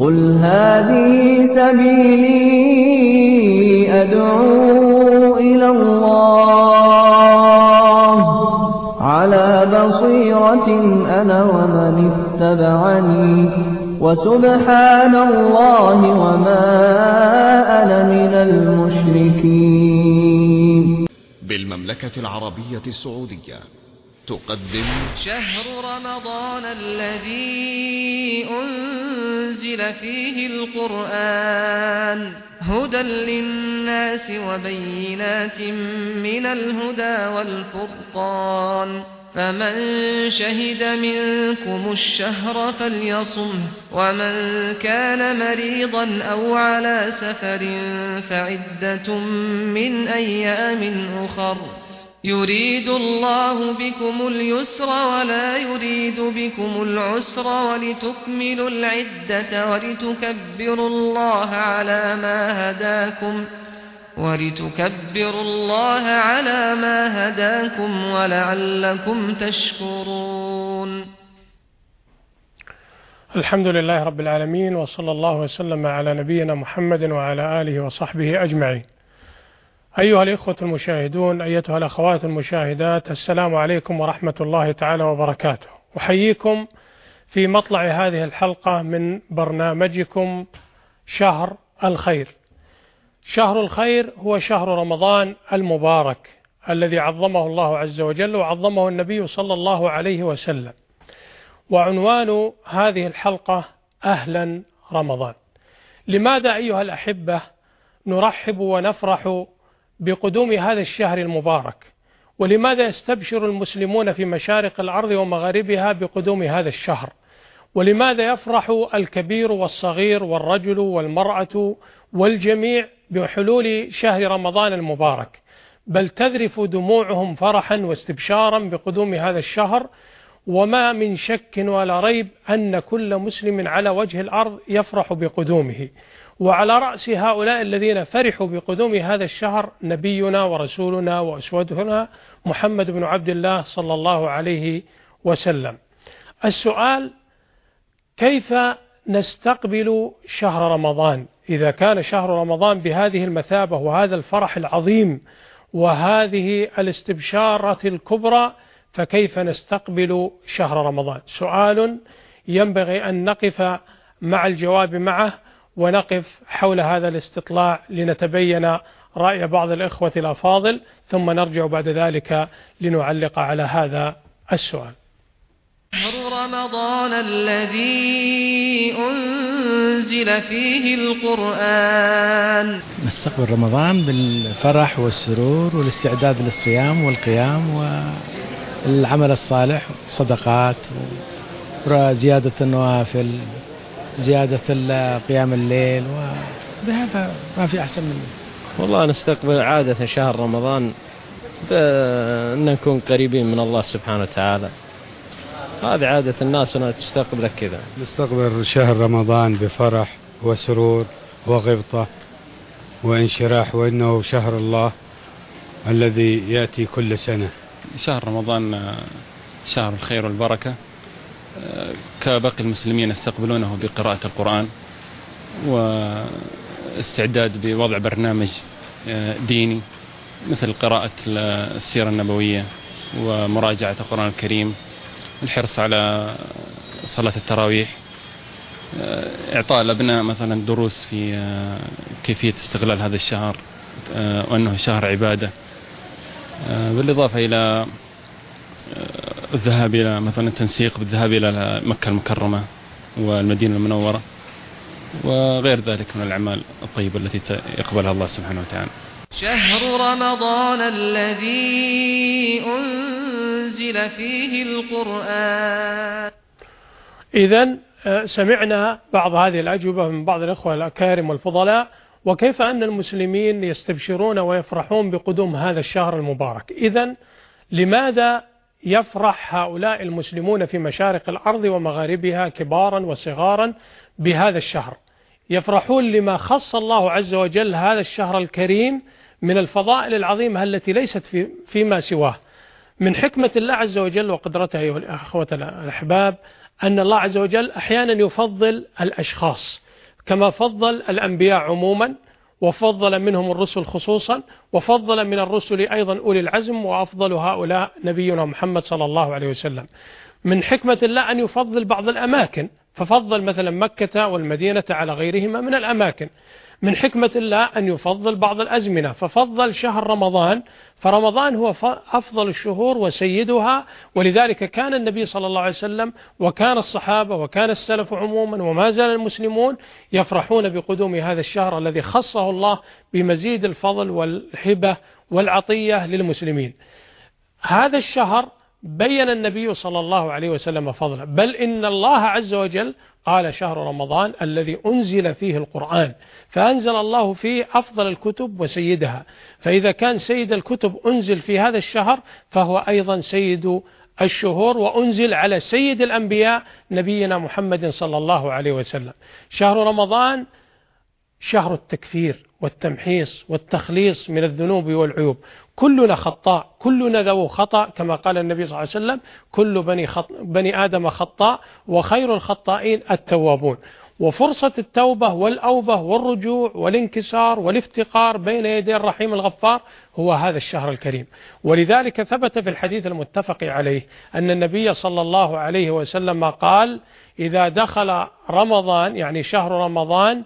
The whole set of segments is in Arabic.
قل هذه سبيلي أدعو إلى الله على بصيرة أنا ومن اتبعني وسبحان الله وما أنا من المشركين. بالمملكة العربية السعودية تقدم شهر رمضان الذي أنزل فيه القرآن هدى للناس وبينات من الهدى والفرقان، فمن شهد منكم الشهر فليصمه، ومن كان مريضا أو على سفر فعدة من أيام أخر، يريد الله بكم اليسر ولا يريد بكم العسر ولتكملوا العدة ولتكبروا الله على ما هداكم ولعلكم تشكرون. الحمد لله رب العالمين، وصلى الله وسلم على نبينا محمد وعلى آله وصحبه أجمعين. أيها الإخوة المشاهدون، أيتها الأخوات المشاهدات، السلام عليكم ورحمة الله تعالى وبركاته. أحييكم في مطلع هذه الحلقة من برنامجكم شهر الخير. شهر الخير هو شهر رمضان المبارك الذي عظمه الله عز وجل وعظمه النبي صلى الله عليه وسلم. وعنوان هذه الحلقة أهلا رمضان. لماذا أيها الأحبة نرحب ونفرح بقدوم هذا الشهر المبارك؟ ولماذا يستبشر المسلمون في مشارق الأرض ومغاربها بقدوم هذا الشهر؟ ولماذا يفرح الكبير والصغير والرجل والمرأة والجميع بحلول شهر رمضان المبارك؟ بل تذرف دموعهم فرحا واستبشارا بقدوم هذا الشهر. وما من شك ولا ريب أن كل مسلم على وجه الأرض يفرح بقدومه، وعلى رأس هؤلاء الذين فرحوا بقدوم هذا الشهر نبينا ورسولنا وأسوتنا محمد بن عبد الله صلى الله عليه وسلم. السؤال: كيف نستقبل شهر رمضان؟ إذا كان شهر رمضان بهذه المثابة وهذا الفرح العظيم وهذه الاستبشارة الكبرى، فكيف نستقبل شهر رمضان؟ سؤال ينبغي أن نقف مع الجواب معه، ونقف حول هذا الاستطلاع لنتبين رأي بعض الإخوة الأفاضل، ثم نرجع بعد ذلك لنعلق على هذا السؤال. شهر رمضان الذي أنزل فيه القرآن. نستقبل رمضان بالفرح والسرور والاستعداد للصيام والقيام والعمل الصالح، صدقات وزيادة النوافل، زيادة قيام الليل، وبهذا ما في أحسن منه. والله نستقبل عادة شهر رمضان أن نكون قريبين من الله سبحانه وتعالى، هذه عادة الناس أنها تستقبل كذا. نستقبل شهر رمضان بفرح وسرور وغبطة وانشراح، وإنه شهر الله الذي يأتي كل سنة. شهر رمضان شهر الخير والبركة، كباقي المسلمين يستقبلونه بقراءة القرآن واستعداد بوضع برنامج ديني مثل قراءة السيرة النبوية ومراجعة القرآن الكريم، الحرص على صلاة التراويح، إعطاء الأبناء مثلا دروس في كيفية استغلال هذا الشهر وأنه شهر عبادة، بالإضافة إلى الذهاب إلى مثلا التنسيق بالذهاب إلى مكة المكرمة والمدينة المنورة وغير ذلك من الأعمال الطيبة التي يقبلها الله سبحانه وتعالى. شهر رمضان الذي أنزل فيه القرآن. إذن سمعنا بعض هذه الأجوبة من بعض الأخوة الأكارم والفضلاء، وكيف أن المسلمين يستبشرون ويفرحون بقدوم هذا الشهر المبارك. إذن لماذا يفرح هؤلاء المسلمون في مشارق الأرض ومغاربها كبارا وصغارا بهذا الشهر؟ يفرحون لما خص الله عز وجل هذا الشهر الكريم من الفضائل العظيمة التي ليست فيما سواه. من حكمة الله عز وجل وقدرته أيها الأخوة الأحباب أن الله عز وجل أحيانا يفضل الأشخاص، كما فضل الأنبياء عموما، وفضل منهم الرسل خصوصا، وفضل من الرسل أيضا أولي العزم، وأفضل هؤلاء نبينا محمد صلى الله عليه وسلم. من حكمة الله أن يفضل بعض الأماكن، ففضل مثلا مكة والمدينة على غيرهما من الأماكن. من حكمة الله أن يفضل بعض الأزمنة، ففضل شهر رمضان، فرمضان هو أفضل الشهور وسيدها. ولذلك كان النبي صلى الله عليه وسلم وكان الصحابة وكان السلف عموما وما زال المسلمون يفرحون بقدوم هذا الشهر الذي خصه الله بمزيد الفضل والهبة والعطية للمسلمين. هذا الشهر بين النبي صلى الله عليه وسلم فضله، بل إن الله عز وجل قال شهر رمضان الذي أنزل فيه القرآن، فأنزل الله فيه أفضل الكتب وسيدها. فإذا كان سيد الكتب أنزل في هذا الشهر فهو أيضا سيد الشهور، وأنزل على سيد الأنبياء نبينا محمد صلى الله عليه وسلم. شهر رمضان شهر التكفير والتمحيص والتخليص من الذنوب والعيوب. كلنا خطاء، كلنا ذو خطأ، كما قال النبي صلى الله عليه وسلم كل بني آدم خطاء وخير الخطائين التوابون. وفرصة التوبة والأوبة والرجوع والانكسار والافتقار بين يدي الرحيم الغفار هو هذا الشهر الكريم. ولذلك ثبت في الحديث المتفق عليه أن النبي صلى الله عليه وسلم قال: إذا دخل رمضان، يعني شهر رمضان،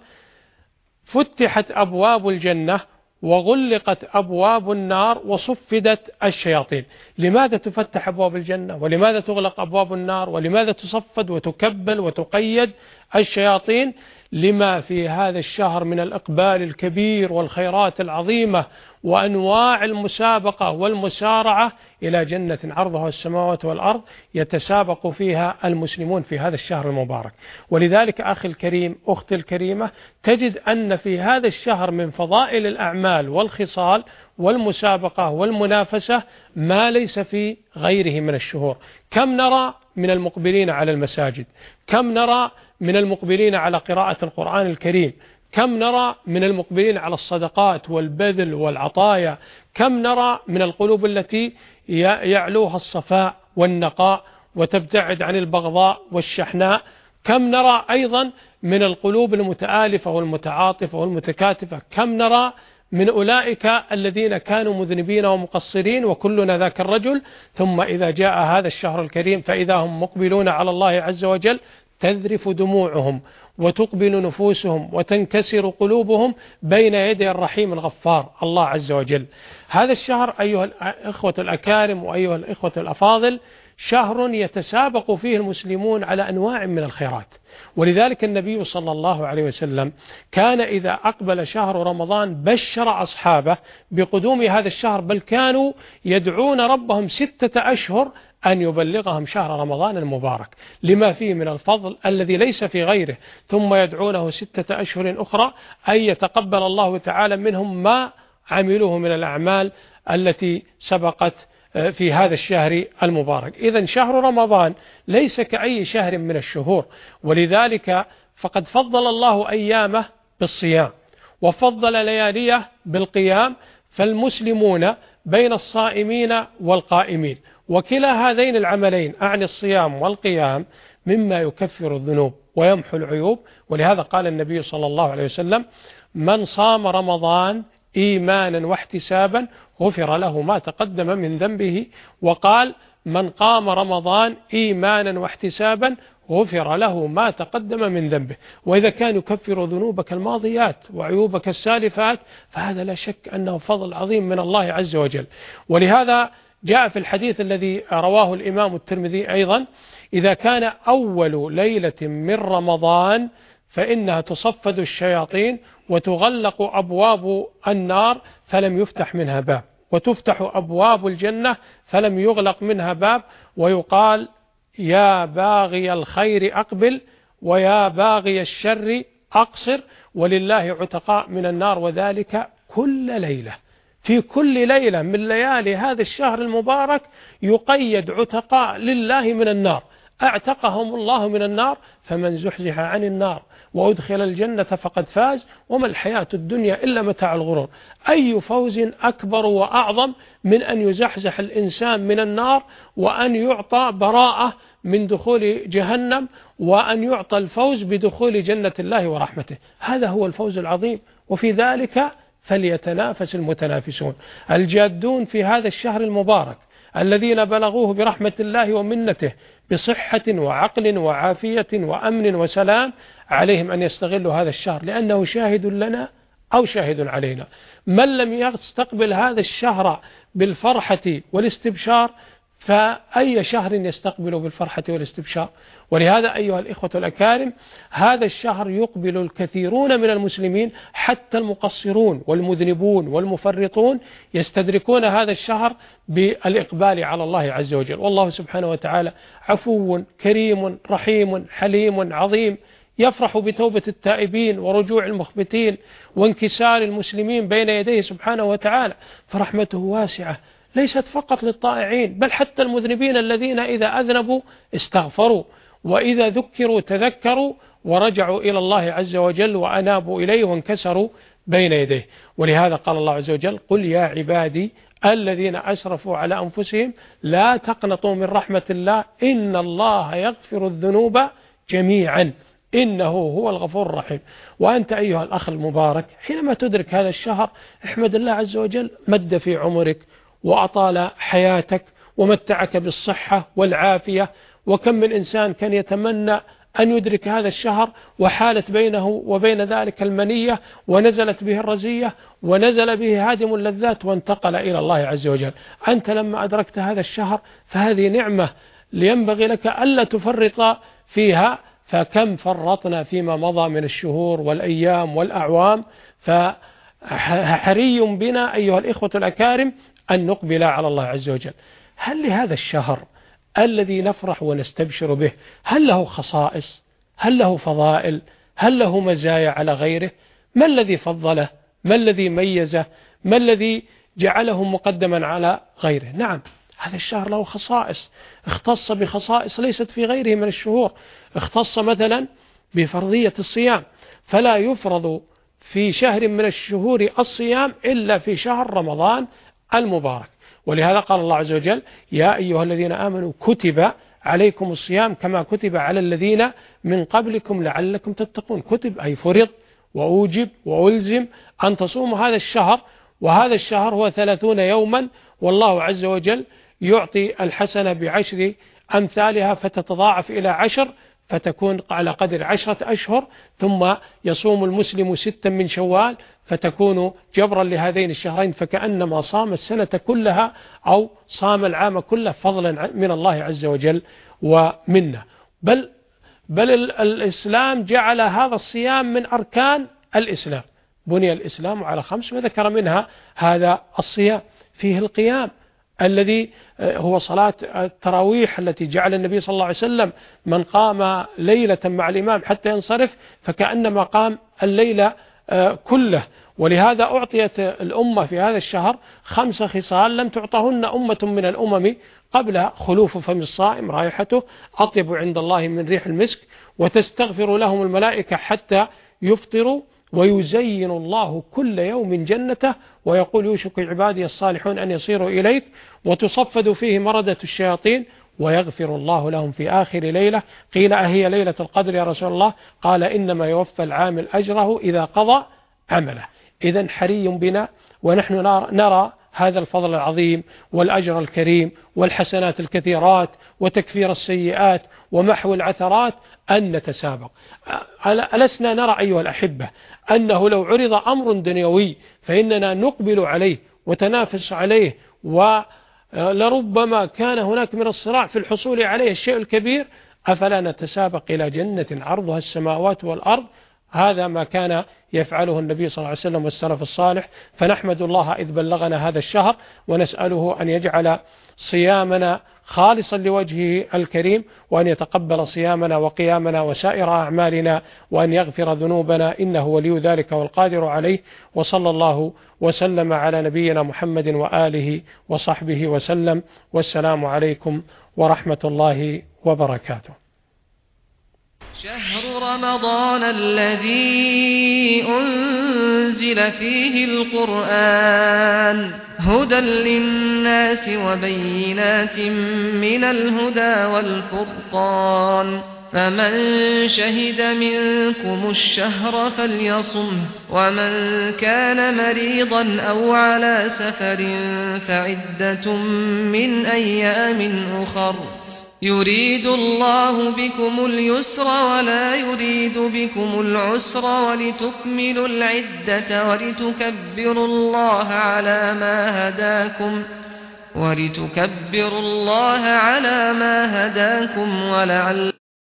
فتحت أبواب الجنة وغلقت أبواب النار وصفدت الشياطين. لماذا تفتح أبواب الجنة؟ ولماذا تغلق أبواب النار؟ ولماذا تصفد وتكبل وتقيد الشياطين؟ لما في هذا الشهر من الإقبال الكبير والخيرات العظيمة وأنواع المسابقة والمسارعة إلى جنة عرضها السماوات والأرض يتسابق فيها المسلمون في هذا الشهر المبارك. ولذلك أخي الكريم، أختي الكريمة، تجد أن في هذا الشهر من فضائل الأعمال والخصال والمسابقة والمنافسة ما ليس في غيره من الشهور. كم نرى من المقبلين على المساجد، كم نرى من المقبلين على قراءة القرآن الكريم، كم نرى من المقبلين على الصدقات والبذل والعطايا، كم نرى من القلوب التي يعلوها الصفاء والنقاء وتبتعد عن البغضاء والشحناء، كم نرى أيضا من القلوب المتآلفة والمتعاطفة والمتكاتفة، كم نرى من أولئك الذين كانوا مذنبين ومقصرين وكلنا ذاك الرجل. ثم إذا جاء هذا الشهر الكريم فإذا هم مقبلون على الله عز وجل تذرف دموعهم وتقبل نفوسهم وتنكسر قلوبهم بين يدي الرحيم الغفار الله عز وجل. هذا الشهر أيها الإخوة الأكارم وأيها الإخوة الأفاضل شهر يتسابق فيه المسلمون على أنواع من الخيرات. ولذلك النبي صلى الله عليه وسلم كان إذا أقبل شهر رمضان بشر أصحابه بقدوم هذا الشهر، بل كانوا يدعون ربهم 6 أشهر أن يبلغهم شهر رمضان المبارك لما فيه من الفضل الذي ليس في غيره، ثم يدعونه 6 أشهر أخرى أن يتقبل الله تعالى منهم ما عملوه من الأعمال التي سبقت في هذا الشهر المبارك. إذن شهر رمضان ليس كأي شهر من الشهور، ولذلك فقد فضل الله أيامه بالصيام وفضل لياليه بالقيام، فالمسلمون بين الصائمين والقائمين، وكلا هذين العملين أعني الصيام والقيام مما يكفر الذنوب ويمحو العيوب. ولهذا قال النبي صلى الله عليه وسلم: من صام رمضان إيمانا واحتسابا غفر له ما تقدم من ذنبه. وقال: من قام رمضان إيمانا واحتسابا غفر له ما تقدم من ذنبه. وإذا كان يكفر ذنوبك الماضيات وعيوبك السالفات فهذا لا شك أنه فضل عظيم من الله عز وجل. ولهذا جاء في الحديث الذي رواه الإمام الترمذي أيضا: إذا كان أول ليلة من رمضان فإنها تصفد الشياطين وتغلق أبواب النار فلم يفتح منها باب، وتفتح أبواب الجنة فلم يغلق منها باب، ويقال: يا باغي الخير أقبل ويا باغي الشر أقصر، ولله عتقاء من النار، وذلك كل ليلة. في كل ليلة من ليالي هذا الشهر المبارك يقيد عتقاء لله من النار، أعتقهم الله من النار، فمن زحزح عن النار وأدخل الجنة فقد فاز وما الحياة الدنيا إلا متاع الغرور. أي فوز أكبر وأعظم من أن يزحزح الإنسان من النار وأن يعطى براءة من دخول جهنم وأن يعطى الفوز بدخول جنة الله ورحمته. هذا هو الفوز العظيم، وفي ذلك فليتنافس المتنافسون. الجادون في هذا الشهر المبارك الذين بلغوه برحمة الله ومنته بصحة وعقل وعافية وأمن وسلام، عليهم أن يستغلوا هذا الشهر لأنه شاهد لنا أو شاهد علينا. من لم يستقبل هذا الشهر بالفرحة والاستبشار فأي شهر يستقبل بالفرحة والاستبشار؟ ولهذا أيها الإخوة الأكارم، هذا الشهر يقبل الكثيرون من المسلمين، حتى المقصرون والمذنبون والمفرطون يستدركون هذا الشهر بالإقبال على الله عز وجل. والله سبحانه وتعالى عفو كريم رحيم حليم عظيم، يفرح بتوبة التائبين ورجوع المخبتين وانكسار المسلمين بين يديه سبحانه وتعالى، فرحمته واسعة ليست فقط للطائعين، بل حتى المذنبين الذين إذا أذنبوا استغفروا، وإذا ذكروا تذكروا ورجعوا إلى الله عز وجل وأنابوا إليه وانكسروا بين يديه. ولهذا قال الله عز وجل: قل يا عبادي الذين أسرفوا على أنفسهم لا تقنطوا من رحمة الله إن الله يغفر الذنوب جميعا إنه هو الغفور الرحيم. وأنت أيها الأخ المبارك حينما تدرك هذا الشهر احمد الله عز وجل، مد في عمرك وأطال حياتك ومتعك بالصحة والعافية. وكم من إنسان كان يتمنى أن يدرك هذا الشهر وحالت بينه وبين ذلك المنية ونزلت به الرزية ونزل به هادم اللذات وانتقل إلى الله عز وجل. أنت لما أدركت هذا الشهر فهذه نعمة ينبغي لك ألا تفرط فيها، فكم فرطنا فيما مضى من الشهور والأيام والأعوام. فحري بنا أيها الإخوة الأكارم أن نقبل على الله عز وجل. هل لهذا الشهر الذي نفرح ونستبشر به هل له خصائص؟ هل له فضائل؟ هل له مزايا على غيره؟ ما الذي فضله؟ ما الذي ميزه؟ ما الذي جعله مقدما على غيره؟ نعم، هذا الشهر له خصائص، اختص بخصائص ليست في غيره من الشهور. اختص مثلا بفرضية الصيام، فلا يفرض في شهر من الشهور الصيام إلا في شهر رمضان المبارك. ولهذا قال الله عز وجل: يا أيها الذين آمنوا كتب عليكم الصيام كما كتب على الذين من قبلكم لعلكم تتقون. كتب أي فرض وأوجب وألزم أن تصوموا هذا الشهر، وهذا الشهر هو 30 يوما، والله عز وجل يعطي الحسنة ب10 أمثالها فتتضاعف إلى 10 فتكون على قدر 10 أشهر، ثم يصوم المسلم 6 من شوال فتكون جبرا لهذين الشهرين، فكأنما صام السنة كلها أو صام العام كله فضلا من الله عز وجل ومنه. بل الإسلام جعل هذا الصيام من أركان الإسلام، بني الإسلام على 5 وذكر منها هذا الصيام. فيه القيام الذي هو صلاة التراويح التي جعل النبي صلى الله عليه وسلم من قام ليلة مع الإمام حتى ينصرف فكأنما قام الليلة كله. ولهذا أعطيت الأمة في هذا الشهر 5 خصال لم تعطهن أمة من الأمم قبل: خلوف فم الصائم رائحته أطيب عند الله من ريح المسك، وتستغفر لهم الملائكة حتى يفطروا، ويزين الله كل يوم جنته ويقول: يوشك عبادي الصالحون أن يصيروا إليك، وتصفد فيه مردة الشياطين، ويغفر الله لهم في آخر ليلة. قيل: أهي ليلة القدر يا رسول الله؟ قال: إنما يوفى العامل أجره إذا قضى عمله. إذن حري بنا ونحن نرى هذا الفضل العظيم والأجر الكريم والحسنات الكثيرات وتكفير السيئات ومحو العثرات أن نتسابق. ألسنا نرى أيها الأحبة أنه لو عرض أمر دنيوي فإننا نقبل عليه وتنافس عليه، ولربما كان هناك من الصراع في الحصول عليه الشيء الكبير، أفلا نتسابق إلى جنة عرضها السماوات والأرض؟ هذا ما كان يفعله النبي صلى الله عليه وسلم والسلف الصالح. فنحمد الله إذ بلغنا هذا الشهر، ونسأله أن يجعل صيامنا خالصا لوجهه الكريم، وأن يتقبل صيامنا وقيامنا وسائر أعمالنا، وأن يغفر ذنوبنا إنه ولي ذلك والقادر عليه. وصلى الله وسلم على نبينا محمد وآله وصحبه وسلم، والسلام عليكم ورحمة الله وبركاته. شهر رمضان الذي أنزل فيه القرآن هدى للناس وبينات من الهدى والفرقان فمن شهد منكم الشهر فليصمه ومن كان مريضا أو على سفر فعدة من أيام أخر يريد الله بكم اليسر ولا يريد بكم العسر ولتكملوا العدة ولتكبروا الله على ما هداكم ولعل